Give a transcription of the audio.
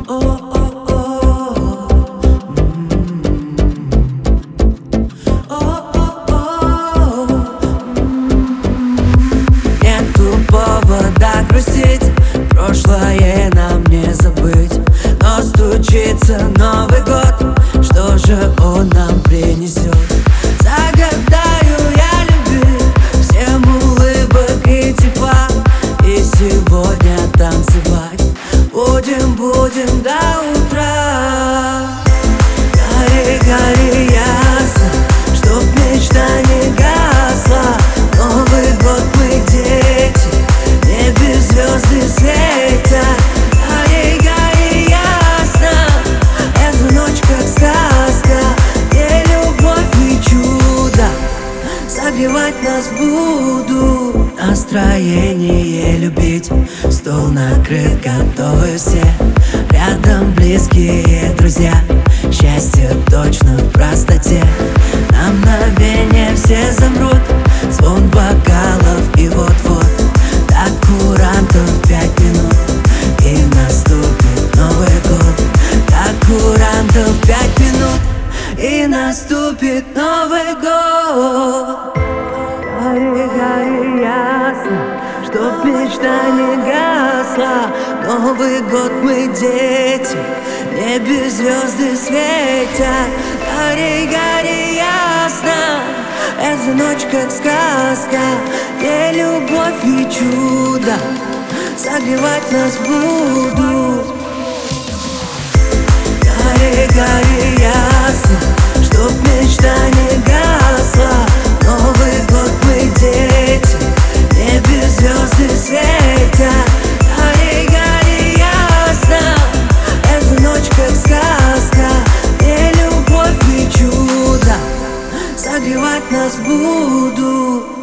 Нету повода грустить, прошлое нам не забыть. Но стучится Новый год, что же он нам принесет? Загадаю я любви, всем улыбок и тепла. И сегодня танцевать будем до утра. Гори, гори ясно, чтоб мечта не гасла. Новый год мы дети, в небе звезды светят. Гори, гори ясно, эта ночь как сказка, где любовь и чудо согревать нас буду. Настроение любить, стол накрыт, готовы все. Рядом близкие друзья, счастье точно в простоте. На мгновение все замрут, звон бокалов и вот-вот до курантов 5 минут, и наступит Новый год. До курантов 5 минут, и наступит Новый год. Гори, гори ясно, чтоб мечта не гасла. Новый год мы дети, в небе звезды светят. Гори, гори ясно, эта ночь как сказка, где любовь и чудо согревать нас будут. Гори, гори ясно, чтоб мечта не гасла. Новый год мы дети, в небе звезды светят. Гори, гори ясно, эта ночь как сказка, где любовь и чудо согревать нас будут.